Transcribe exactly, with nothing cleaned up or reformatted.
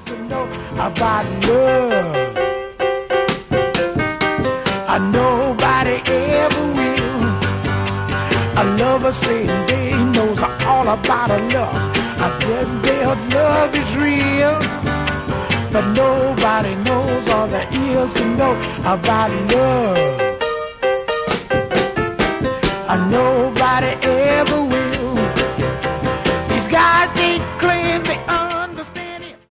to know about love. Uh, nobody ever will. A lover saying they knows all about a love. A good deal love is real, but nobody knows all there is to know about love. I know